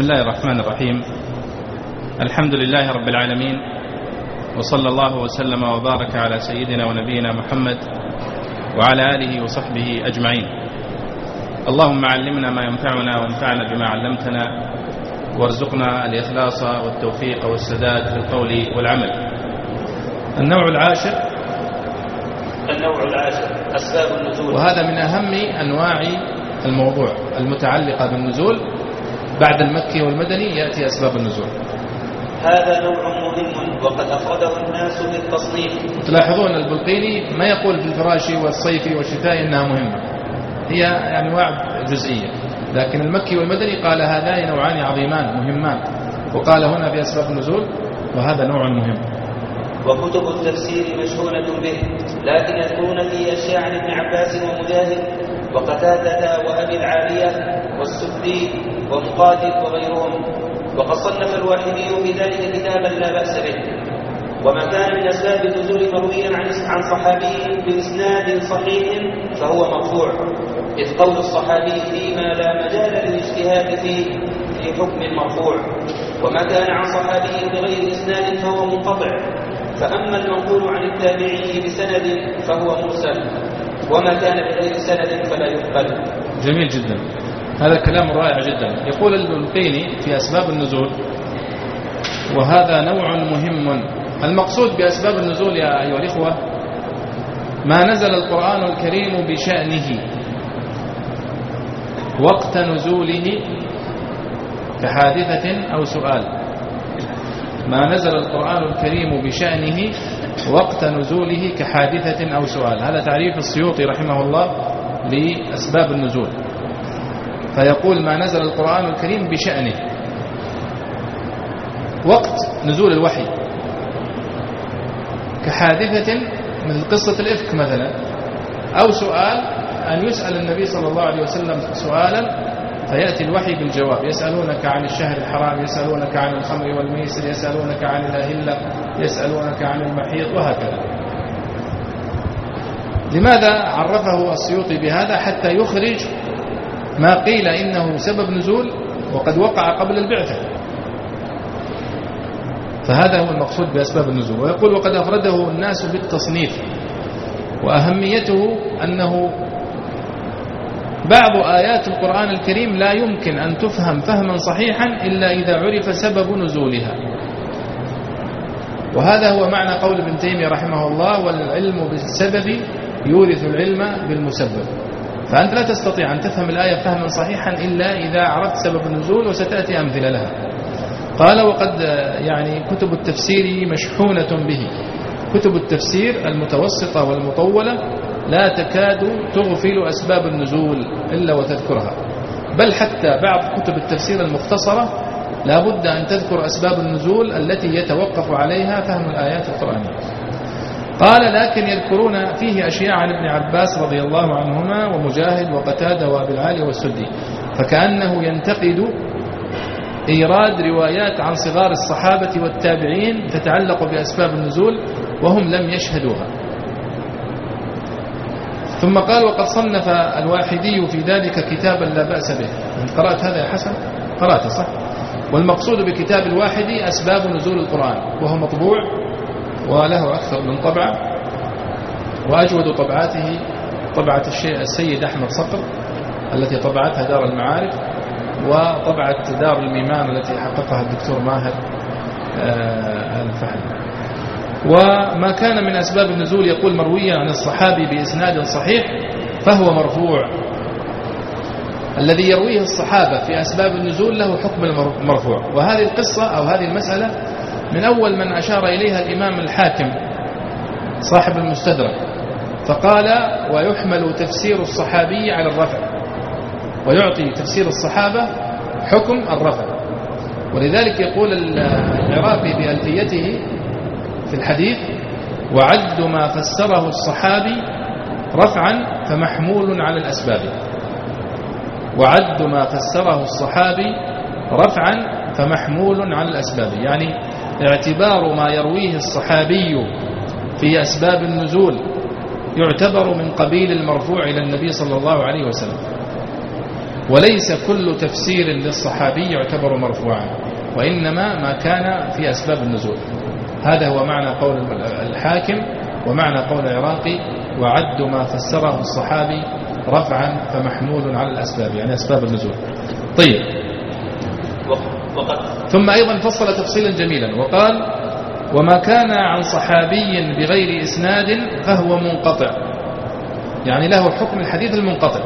بسم الله الرحمن الرحيم. الحمد لله رب العالمين، وصلى الله وسلم وبارك على سيدنا ونبينا محمد وعلى آله وصحبه أجمعين. اللهم علمنا ما ينفعنا وانفعنا بما علمتنا، وارزقنا الإخلاص والتوفيق والسداد في القول والعمل. النوع العاشر أسباب النزول، وهذا من أهم أنواع الموضوع المتعلقة بالنزول. بعد المكي والمدني يأتي أسباب النزول. هذا نوع مهم وقد أفرده الناس بالتصنيف. تلاحظون البلقيني ما يقول في الفراشي والصيفي والشتاء إنها مهمة، هي أنواع جزئية، لكن المكي والمدني قال هذان نوعان عظيمان مهمان، وقال هنا في أسباب النزول وهذا نوع مهم. وكتب التفسير مشهونة به، لكن يذكرون فيه أشياء عن ابن عباس ومجاهد وقتادة وأبي العالية والسدي ومقاتل وغيرهم. وقد صنف الواحدي في ذلك كتابا لا بأس به. وما كان من أسباب النزول مرويا عن صحابي بإسناد صحيح فهو مرفوع، إذ قول الصحابي فيما لا مجال للاجتهاد فيه في حكم المرفوع. وما كان عن صحابي بغير إسناد فهو منقطع، فأما المنقول عن التابعي بسند فهو مرسل، وما كان بغير سند فلا يقبل. جميل جدا، هذا كلام رائع جدا. يقول البلقيني في أسباب النزول وهذا نوع مهم. المقصود بأسباب النزول يا أيها الإخوة ما نزل القرآن الكريم بشأنه وقت نزوله كحادثة أو سؤال. ما نزل القرآن الكريم بشأنه وقت نزوله كحادثة أو سؤال. هذا تعريف السيوطي رحمه الله لأسباب النزول. فيقول ما نزل القرآن الكريم بشأنه وقت نزول الوحي كحادثة مثل قصة الإفك مثلا، أو سؤال أن يسأل النبي صلى الله عليه وسلم سؤالا فيأتي الوحي بالجواب. يسألونك عن الشهر الحرام، يسألونك عن الخمر والميسر، يسألونك عن الأهلة، يسألونك عن المحيط، وهكذا. لماذا عرفه السيوطي بهذا؟ حتى يخرج ما قيل إنه سبب نزول وقد وقع قبل البعثة. فهذا هو المقصود بأسباب النزول. ويقول وقد أفرده الناس بالتصنيف، وأهميته أنه بعض آيات القرآن الكريم لا يمكن أن تفهم فهما صحيحا إلا إذا عرف سبب نزولها. وهذا هو معنى قول ابن تيمية رحمه الله: والعلم بالسبب يورث العلم بالمسبب. فأنت لا تستطيع أن تفهم الآية فهما صحيحا إلا إذا عرفت سبب النزول، وستأتي أمثلة لها. قال وقد كتب التفسير مشحونة به. كتب التفسير المتوسطة والمطولة لا تكاد تغفل أسباب النزول إلا وتذكرها، بل حتى بعض كتب التفسير المختصرة لا بد أن تذكر أسباب النزول التي يتوقف عليها فهم الآيات القرآنية. قال لكن يذكرون فيه أشياء عن ابن عباس رضي الله عنهما ومجاهد وقتادة وأبي العالية والسدي، فكأنه ينتقد إيراد روايات عن صغار الصحابة والتابعين تتعلق بأسباب النزول وهم لم يشهدوها. ثم قال وقد صنف الواحدي في ذلك كتابا لا بأس به. قرأت هذا يا حسن؟ قرأت صح؟ والمقصود بكتاب الواحدي أسباب نزول القرآن، وهو مطبوع وله أكثر من طبعة، وأجود طبعاته طبعة السيد أحمد صقر التي طبعتها دار المعارف، وطبعة دار الميمان التي حققها الدكتور ماهر الفحل. وما كان من أسباب النزول يقول مرويا عن الصحابي بإسناد صحيح فهو مرفوع. الذي يرويه الصحابة في أسباب النزول له حكم المرفوع. وهذه القصة أو هذه المسألة من أول من أشار إليها الإمام الحاكم صاحب المستدرك، فقال ويحمل تفسير الصحابي على الرفع، ويعطي تفسير الصحابة حكم الرفع. ولذلك يقول العراقي بألفيته في الحديث: وعد ما فسره الصحابي رفعا فمحمول على الأسباب. وعد ما فسره الصحابي رفعا فمحمول على الأسباب، يعني اعتبار ما يرويه الصحابي في أسباب النزول يعتبر من قبيل المرفوع إلى النبي صلى الله عليه وسلم. وليس كل تفسير للصحابي يعتبر مرفوعا، وإنما ما كان في أسباب النزول. هذا هو معنى قول الحاكم ومعنى قول العراقي: وعد ما فسره الصحابي رفعا فمحمول على الأسباب، يعني أسباب النزول. طيب، ثم أيضا فصل تفصيلا جميلا وقال: وما كان عن صحابي بغير إسناد فهو منقطع، يعني له حكم الحديث المنقطع.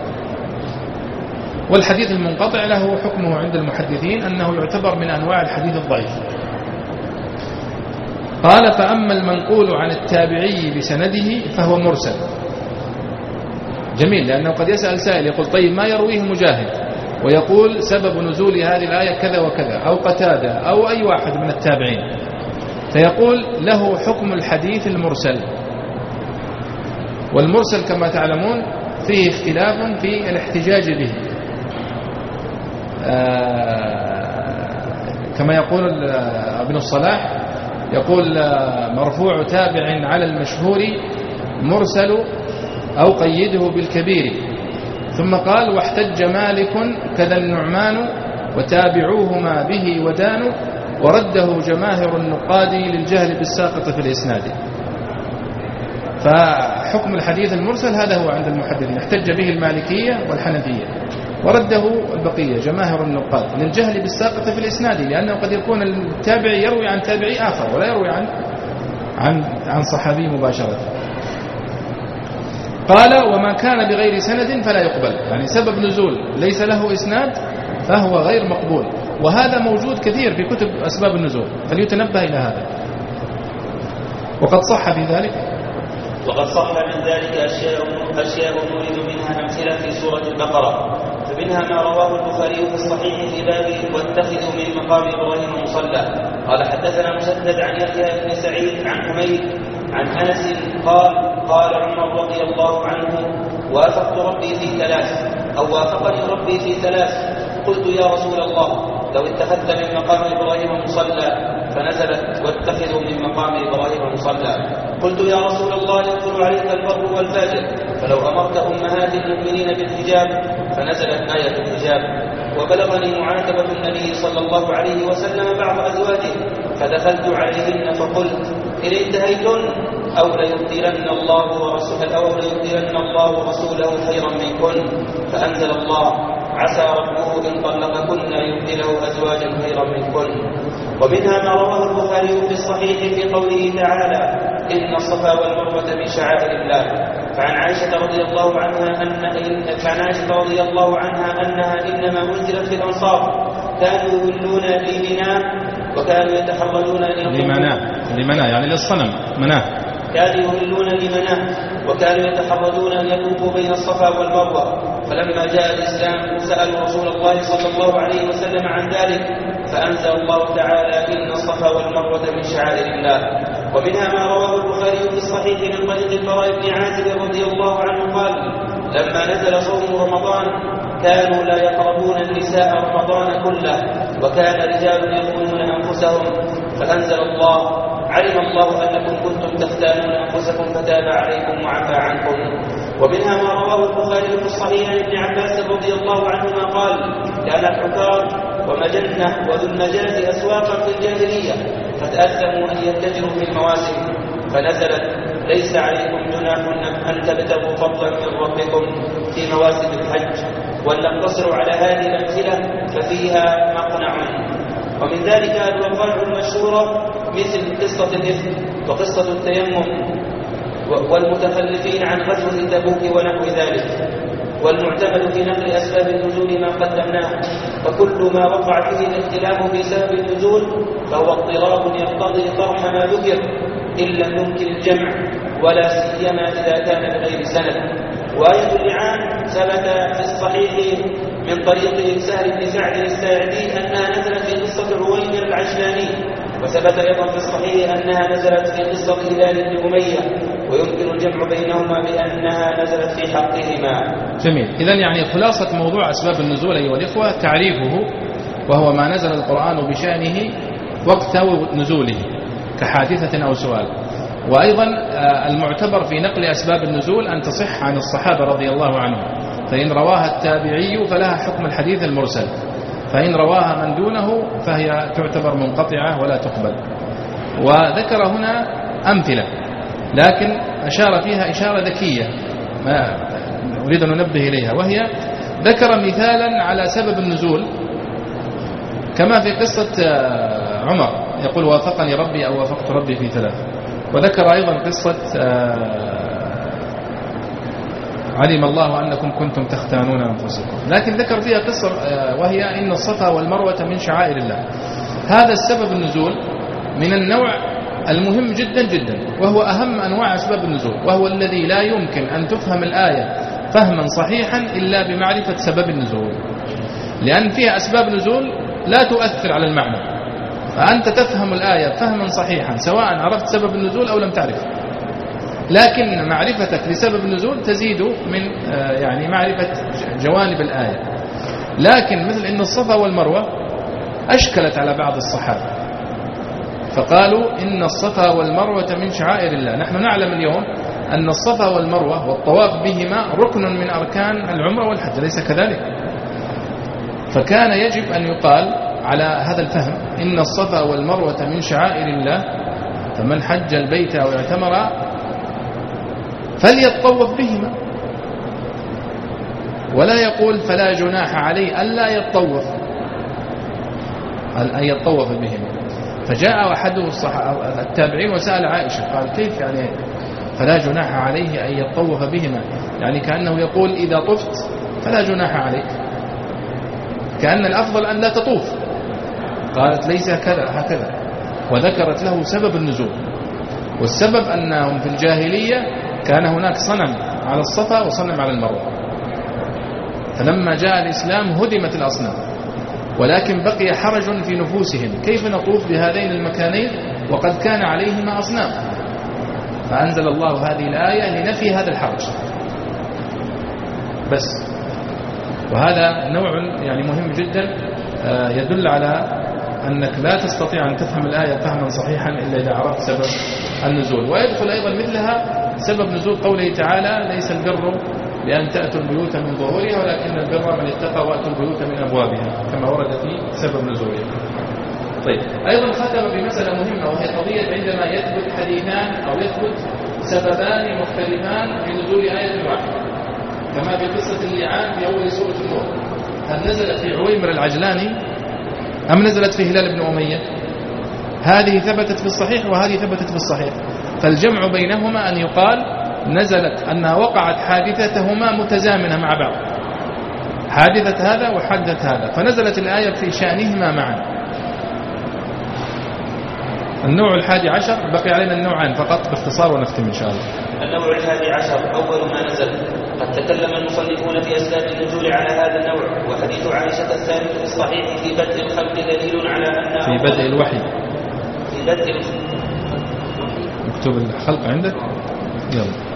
والحديث المنقطع له حكمه عند المحدثين أنه يعتبر من أنواع الحديث الضعيف. قال: فأما المنقول عن التابعي بسنده فهو مرسل. جميل، لأنه قد يسأل سائل يقول: طيب ما يرويه مجاهد ويقول سبب نزول هذه الآية كذا وكذا، أو قتادة أو أي واحد من التابعين، فيقول له حكم الحديث المرسل. والمرسل كما تعلمون فيه اختلاف في الاحتجاج به، كما يقول ابن الصلاح، يقول: مرفوع تابع على المشهور مرسل أو قيده بالكبير. ثم قال: واحتج مالك كذا النعمان وتابعوهما به ودانوا، ورده جماهر النقاد للجهل بالساقط في الإسناد. فحكم الحديث المرسل هذا هو عند المحدثين، احتج به المالكية والحنفية، ورده البقية جماهر النقاد للجهل بالساقط في الإسناد، لأنه قد يكون التابع يروي عن تابعي آخر ولا يروي عن صحابي مباشرة. قال: وما كان بغير سند فلا يقبل، يعني سبب نزول ليس له إسناد فهو غير مقبول، وهذا موجود كثير في كتب أسباب النزول، فليتنبه إلى هذا. وقد صح في ذلك من ذلك أشياء نريد منها أمثلة في سورة البقرة، فمنها ما رواه البخاري في الصحيح في باب واتخذوا من مقام إبراهيم مصلى. قال: حدثنا مسدد عن يحيى بن سعيد عن حميد عن أنس قال عمر رضي الله عنه: وافقني ربي في ثلاث، قلت: يا رسول الله، لو اتخذت من مقام إبراهيم مصلى، فنزلت: واتخذوا من مقام إبراهيم مصلى. قلت: يا رسول الله، يدخل عليك البر والفاجر، فلو أمرت أمهات المؤمنين بالحجاب، فنزلت آية الحجاب. وبلغني معاتبة النبي صلى الله عليه وسلم بعض أزواجه، فدخلت عليهن فقلت: إن انتهيتن أو ليبدلن الله ورسوله خيرا منكن، فأنزل الله: عسى ربه إن طلقكن يبدله أزواجا خيرا منكن. ومنها ما رواه البخاري في الصحيح في قوله تعالى: إن الصفا والمروة من شعائر الله. فعن عائشة رضي الله عنها أنها إنما أنزلت في الأنصار، كانوا يولون لمنى وكانوا يتحرجون لمنى يعني للصنم مناه، كانوا يهلون لمناه وكانوا يتحرجون أن يطوفوا بين الصفا والمروة. فلما جاء الإسلام سألوا رسول الله صلى الله عليه وسلم عن ذلك، فأنزل الله تعالى: إن الصفا والمروة من شعائر الله. ومنها ما رواه البخاري في الصحيح من طريق البراء بن عازب رضي الله عنه قال: لما نزل صوم رمضان كانوا لا يقربون النساء رمضان كله، وكان رجال يخونون أنفسهم، فأنزل الله: علم الله أنكم كنتم تختانون أنفسكم فتاب عليكم وعفى عنكم. ومنها ما رواه البخاري في الصحيح عن ابن عباس رضي الله عنهما قال: كان الحكام ومجنة وذو النجاة أسواقا في الجاهلية، فتأثموا أن يتجروا في المواسم، فنزلت: ليس عليكم جناح أن تبتغوا فضلا من ربكم في مواسم الحج. وأن نقتصر على هذه الأمثلة ففيها مقنع. ومن ذلك الوقائع المشهورة مثل قصة الإفك وقصة التيمم والمتخلفين عن غزوة تبوك ونحو ذلك. والمعتمد في نقل أسباب النزول ما قدمناه، فكل ما وقع فيه الاختلاف في سبب النزول فهو اضطراب يقتضي طرح ما ذكر إن لم يمكن الجمع، ولا سيما إذا كان بغير سند. وآية اللعان ثبت في الصحيح من طريق سهل بن سعد الساعدي أنها نزلت في قصة عويمر العجلاني، وثبت أيضا في الصحيح أنها نزلت في قصة هلال بن أمية، ويمكن الجمع بينهما بأنها نزلت في حقهما. جميل. إذن يعني خلاصة موضوع أسباب النزول أيها الإخوة تعريفه، وهو ما نزل القرآن بشأنه وقت نزوله كحادثة أو سؤال. وأيضا المعتبر في نقل أسباب النزول أن تصح عن الصحابة رضي الله عنهم، فإن رواها التابعي فلها حكم الحديث المرسل، فإن رواها من دونه فهي تعتبر منقطعة ولا تقبل. وذكر هنا أمثلة لكن أشار فيها إشارة ذكية ما أريد أن ننبه إليها، وهي ذكر مثالا على سبب النزول كما في قصة عمر يقول وافقني ربي أو وافقت ربي في 3، وذكر أيضا قصة علم الله أنكم كنتم تختانون أنفسكم، لكن ذكر فيها قصة وهي إن الصفا والمروة من شعائر الله. هذا السبب النزول من النوع المهم جدا جدا، وهو أهم أنواع أسباب النزول، وهو الذي لا يمكن أن تفهم الآية فهما صحيحا إلا بمعرفة سبب النزول، لأن فيها أسباب نزول لا تؤثر على المعنى، فأنت تفهم الآية فهما صحيحا سواء عرفت سبب النزول أو لم تعرف، لكن معرفتك لسبب النزول تزيد من يعني معرفة جوانب الآية. لكن مثل إن الصفا والمروة أشكلت على بعض الصحابة فقالوا إن الصفا والمروة من شعائر الله. نحن نعلم اليوم أن الصفا والمروة والطواف بهما ركن من أركان العمرة والحج، ليس كذلك؟ فكان يجب أن يقال على هذا الفهم إن الصفا والمروة من شعائر الله، فمن حج البيت أو اعتمر فليطوف بهما، ولا يقول فلا جناح عليه ألا يطوف أن يطوف بهما. فجاء أحد التابعين وسأل عائشة قال كيف يعني فلا جناح عليه أن يطوف بهما؟ يعني كأنه يقول إذا طفت فلا جناح عليك، كأن الأفضل أن لا تطوف. قالت ليس هكذا، وذكرت له سبب النزول، والسبب أنهم في الجاهلية كان هناك صنم على الصفا وصنم على المروة، فلما جاء الإسلام هدمت الأصنام، ولكن بقي حرج في نفوسهم كيف نطوف بهذين المكانين وقد كان عليهما أصنام، فأنزل الله هذه الآية لنفي هذا الحرج بس. وهذا نوع يعني مهم جدا يدل على أنك لا تستطيع أن تفهم الآية فهما صحيحا إلا إذا عرفت سبب النزول. ويدخل أيضا مثلها سبب نزول قوله تعالى ليس البر بأن تأتوا البيوت من ظهورها ولكن البر من اتقى وأتوا البيوت من أبوابها، كما ورد في سبب نزولها. طيب، أيضا ختم بمسألة مهمة، وهي قضية عندما يثبت حديثان أو يثبت سببان مختلفان في نزول آية واحدة، كما في قصة اللعان في أول سورة النور، هل نزلت في عويمر العجلاني أم نزلت في هلال بن أمية؟ هذه ثبتت في الصحيح وهذه ثبتت في الصحيح، فالجمع بينهما أن يقال نزلت أنها وقعت حادثتهما متزامنة مع بعض، حادثة هذا وحادثة هذا، فنزلت الآية في شأنهما معا. النوع 11 بقي علينا النوعان فقط باختصار ونختم إن شاء الله. النوع 11 أول ما نزل. قد تكلم المصنفون في أسباب النزول على هذا النوع، وحديث عائشة الثابت في الصحيح في بدء الخلق دليل على أن في بدء الوحي في بدء مكتوب الخلق عندك؟ يلا.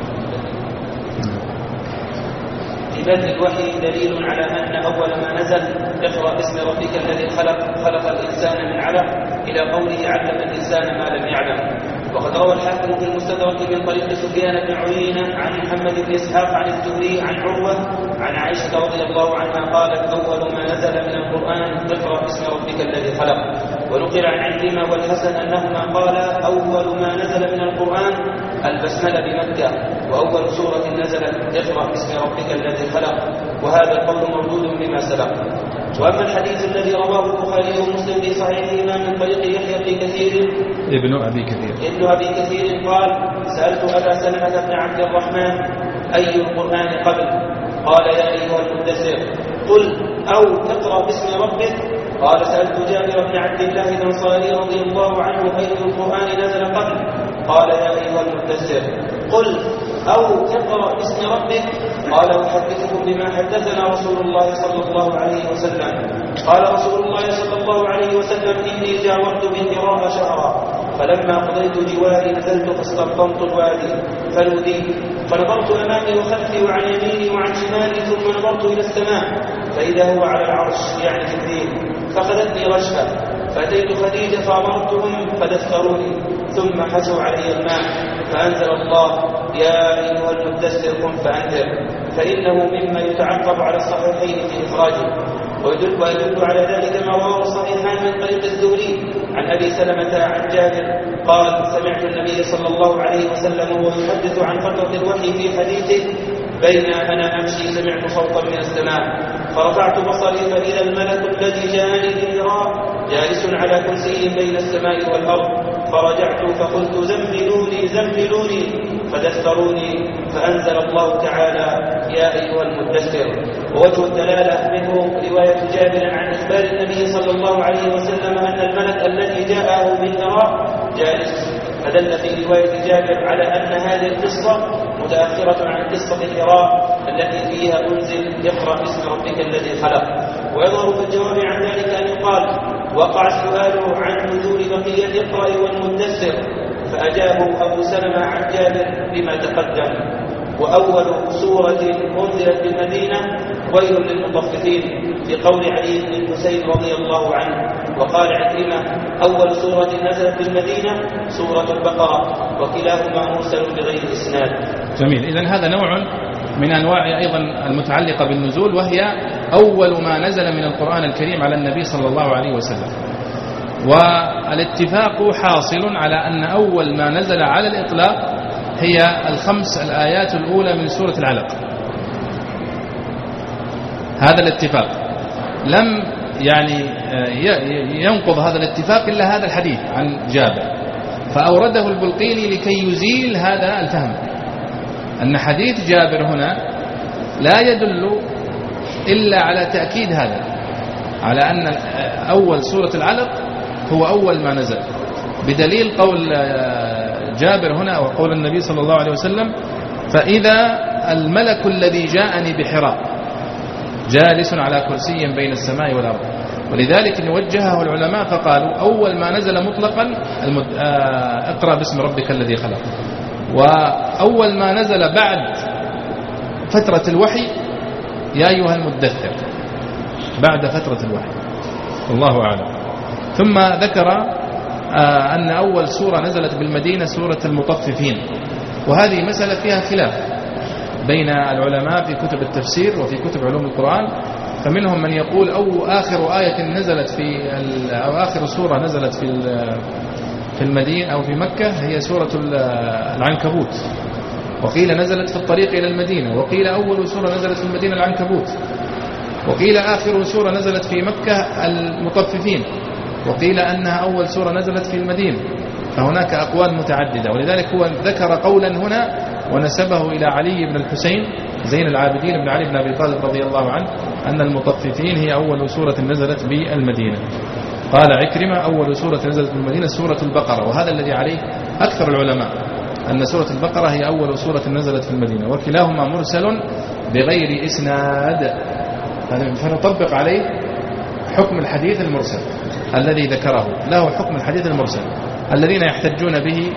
في بدء الوحي دليل على أن أول ما نزل اقرأ باسم ربك الذي خلق الإنسان من علق إلى قوله علم الإنسان ما لم يعلم. وقد روى الحاكم في المستدرك من طريق سفيان بن عيينة عن محمد بن إسحاق عن الزهري عن عروة عن عائشة رضي الله عنها قالت أول ما نزل من القرآن اقرأ باسم ربك الذي خلق. ونقل عن عكرمة والحسن أنهما قالا أول ما نزل من القرآن البسملة بمكة، وأول سورة نزلت اقرأ باسم ربك الذي خلق، وهذا القول موجود بما سبق. وأما الحديث الذي رواه البخاري ومسلم في صحيحهما من طريق يحيى بن كثير ابن أبي كثير قال سألت أبا سلمة بن عبد الرحمن أي القرآن قبل؟ قال يا أيها المدثر قل أو اقرأ باسم ربك. قال سألت جابر بن عبد الله الأنصاري رضي الله عنه أي القرآن نزل قبل؟ قال يا أيها المدثر قل أو اقرأ باسم ربك. قال أحدثكم بما حدثنا رسول الله صلى الله عليه وسلم. قال رسول الله صلى الله عليه وسلم إني جاورت بالقراءة شهرا، فلما قضيت جواري نزلت فاستبطنت الوادي فلوديت، فنظرت أمامي وخلفي وعن يميني وعن شمالي، ثم نظرت إلى السماء فإذا هو على العرش يعني جبريل، فأخذتني رشفة، فأتيت خديجة فأمرتهم فدثروني، ثم حسوا علي الماء، فأنزل الله يا أيها المدثر قم فأنذر، فإنه مما يتعقب على الصحيحين في إخراجه. ويدل على ذلك ما رواه الصحيحان من طريق الزهري عن أبي سلمة عن جابر قال سمعت النبي صلى الله عليه وسلم وهو يحدث عن فترة الوحي في حديثه بين أنا أمشي سمعت صوتا من السماء فرفعت بصري فإذا الملك الذي جاءني في هراء جالس على كرسي بين السماء والأرض فرجعت فقلت زملوني زملوني فدثروني فأنزل الله تعالى يا أيها المدثر. ووجه الدلالة منه رواية جابر عن إخبار النبي صلى الله عليه وسلم أن الملك الذي جاءه من هراء جالس، فدل في رواية جابر على أن هذه القصة متأخرة عن قصة حراء التي فيها أنزل اقرأ باسم ربك الذي خلق. ويظهر في الجواب عن ذلك أن يقال وقع السؤال عن نزول بقية اقرأ والمدثر فأجابه أبو سلمة عن جابر بما تقدم. وأول سورة أنزلت بالمدينة ويل للمطففين في قول علي بن الحسين رضي الله عنه. وقال عكرمة أول سورة نزلت بالمدينة سورة البقرة وكلاهما مرسل بغير إسناد. جميل. إذن هذا نوع من أنواع أيضا المتعلقة بالنزول، وهي أول ما نزل من القرآن الكريم على النبي صلى الله عليه وسلم. والاتفاق حاصل على أن أول ما نزل على الإطلاق هي الخمس الآيات الأولى من سورة العلق. هذا الاتفاق لم ينقض هذا الاتفاق إلا هذا الحديث عن جابر، فأورده البلقيني لكي يزيل هذا الفهم أن حديث جابر هنا لا يدل إلا على تأكيد هذا، على أن أول سورة العلق هو أول ما نزل، بدليل قول جابر هنا وقول النبي صلى الله عليه وسلم فإذا الملك الذي جاءني بحراء جالس على كرسي بين السماء والأرض. ولذلك وجهه العلماء فقالوا أول ما نزل مطلقا اقرأ باسم ربك الذي خلق، وأول ما نزل بعد فترة الوحي يا أيها المدثر بعد فترة الوحي، والله أعلم. ثم ذكر أن أول سورة نزلت بالمدينة سورة المطففين، وهذه مسألة فيها خلاف بين العلماء في كتب التفسير وفي كتب علوم القرآن. فمنهم من يقول أو آخر آية نزلت أو آخر سورة نزلت في المدينة أو في مكة هي سورة العنكبوت، وقيل نزلت في الطريق إلى المدينة، وقيل أول سورة نزلت في المدينة العنكبوت، وقيل آخر سورة نزلت في مكة المطففين، وقيل أنها أول سورة نزلت في المدينة. فهناك أقوال متعددة، ولذلك هو ذكر قولا هنا ونسبه إلى علي بن الحسين زين العابدين بن علي بن أبي طالب رضي الله عنه أن المطففين هي أول سورة نزلت بالمدينة. قال عكرمة أول سورة نزلت بالمدينة سورة البقرة، وهذا الذي عليه أكثر العلماء أن سورة البقرة هي أول سورة نزلت في المدينة، وكلاهما مرسل بغير إسناد، فنطبق عليه حكم الحديث المرسل الذي ذكره، له حكم الحديث المرسل. الذين يحتجون به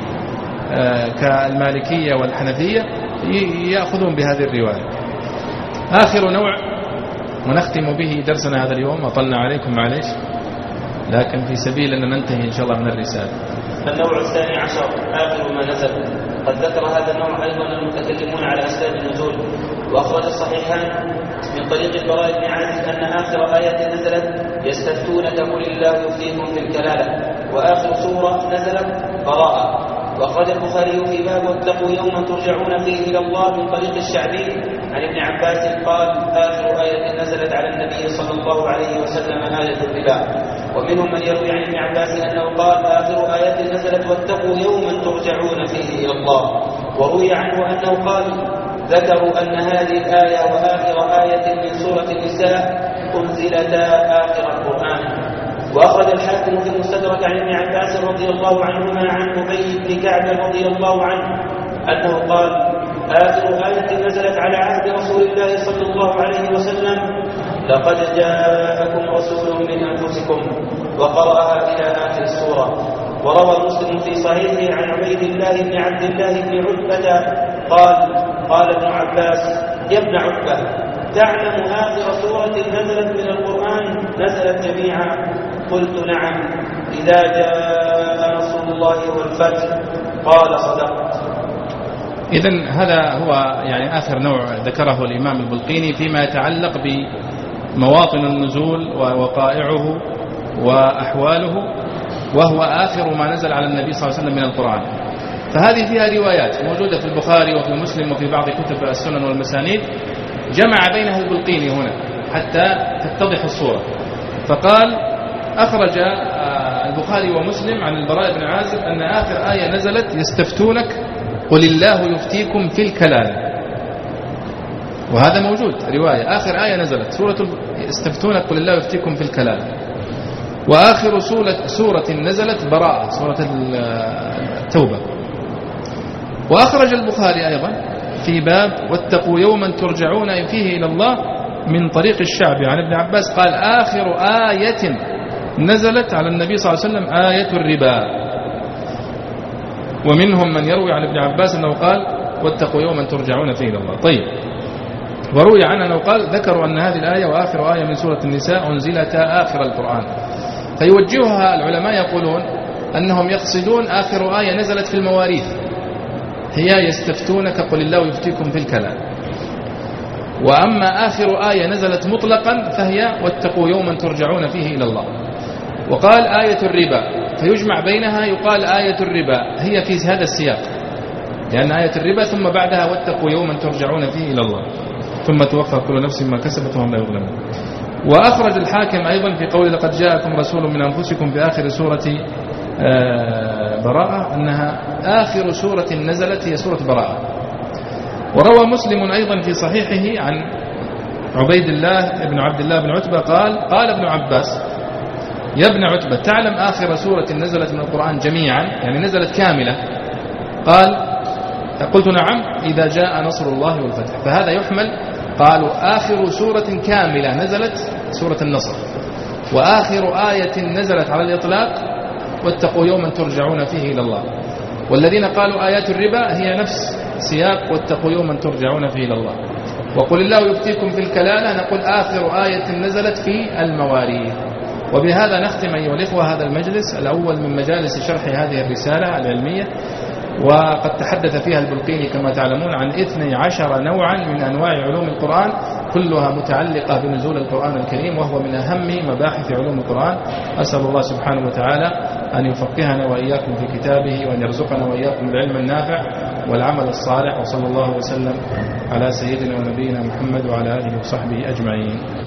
كالمالكية والحنفية يأخذون بهذه الرواية. آخر نوع ونختم به درسنا هذا اليوم، أطلنا عليكم معليش، لكن في سبيل أن ننتهي إن شاء الله من الرسالة. النوع الثاني عشر آخر ما نزل. قد ذكر هذا النوع أيضا المتكلمون على أسباب النزول، وأخرج الصحيحان من طريق البراء بن عازب أن آخر آية نزلت يستفتونك قل الله يفتيكم في الكلالة، وآخر سورة نزلت براءة. وأخرج البخاري في باب واتقوا يوما ترجعون فيه إلى الله من طريق الشعبي عن ابن عباس قال آخر آية نزلت على النبي صلى الله عليه وسلم آية الربا. ومنهم من يروي عن ابن عباس أنه قال آخر آية نزلت واتقوا يوما ترجعون فيه إلى الله. وروي عنه أنه قال ذكروا أن هذه الآية وآخر آية من سورة النساء أنزلتا آخر القرآن. وأخرج الحاكم في المستدرك عن ابن عباس رضي الله عنهما عن أبي بن كعب رضي الله عنه أنه قال آخر آية نزلت على عهد رسول الله صلى الله عليه وسلم لقد جاءكم رسول من أنفسكم، وقرأها إلى آخر السورة. وروى مسلم في صحيحه عن عبيد الله بن عبد الله بن عتبة قال ابن عباس يا ابن عتبة تعلم آخر سورة نزلت من القرآن نزلت جميعا؟ قلت نعم، إذا جاء نصر الله والفتح. قال صدقت. إذن هذا هو يعني آخر نوع ذكره الإمام البلقيني فيما يتعلق بمواطن النزول ووقائعه وأحواله، وهو آخر ما نزل على النبي صلى الله عليه وسلم من القرآن. فهذه فيها روايات موجودة في البخاري وفي مسلم وفي بعض كتب السنن والمسانيد، جمع بينها البلقيني هنا حتى تتضح الصورة. فقال أخرج البخاري ومسلم عن البراء بن عازب أن آخر آية نزلت يستفتونك قل الله يفتيكم في الكلالة، وهذا موجود رواية. آخر آية نزلت سورة يستفتونك قل الله يفتيكم في الكلالة. وآخر سورة نزلت براءة، سورة التوبة. وأخرج البخاري أيضا في باب واتقوا يوما ترجعون فيه إلى الله من طريق الشعبي عن ابن عباس قال آخر آية نزلت على النبي صلى الله عليه وسلم آية الربا. ومنهم من يروي عن ابن عباس أنه قال واتقوا يوما ترجعون فيه إلى الله. طيب، وروي عنه أنه قال ذكروا أن هذه الآية وآخر آية من سورة النساء أنزلتا آخر القرآن، فيوجهها العلماء يقولون أنهم يقصدون آخر آية نزلت في المواريث هي يستفتونك قل الله يفتيكم في الكلام. وأما آخر آية نزلت مطلقا فهي واتقوا يوما ترجعون فيه إلى الله. وقال آية الربا، فيجمع بينها يقال آية الربا هي في هذا السياق، لأن آية الربا ثم بعدها واتقوا يوما ترجعون فيه إلى الله ثم توفى كل نفس ما كسبت وهم لا يظلمون. وأخرج الحاكم أيضا في قول لقد جاءكم رسول من أنفسكم في آخر سورة براءة أنها آخر سورة نزلت هي سورة براءة. وروى مسلم أيضا في صحيحه عن عبيد الله بن عبد الله بن عتبة قال ابن عباس يا ابن عتبة تعلم آخر سورة نزلت من القرآن جميعا يعني نزلت كاملة؟ قلت نعم إذا جاء نصر الله والفتح. فهذا يحمل، قالوا آخر سورة كاملة نزلت سورة النصر، وآخر آية نزلت على الإطلاق واتقوا يوما ترجعون فيه إلى الله. والذين قالوا آيات الربا هي نفس سياق واتقوا يوما ترجعون فيه إلى الله. وقل الله يفتيكم في الكلالة نقول آخر آية نزلت في المواريث. وبهذا نختم أيها الإخوة هذا المجلس الأول من مجالس شرح هذه الرسالة العلمية. وقد تحدث فيها البلقيني كما تعلمون عن 12 نوعا من أنواع علوم القرآن كلها متعلقة بنزول القرآن الكريم، وهو من أهم مباحث علوم القرآن. أسأل الله سبحانه وتعالى أن يفقهنا وإياكم في كتابه، وأن يرزقنا وإياكم العلم النافع والعمل الصالح. وصلى الله وسلم على سيدنا ونبينا محمد وعلى آله وصحبه أجمعين.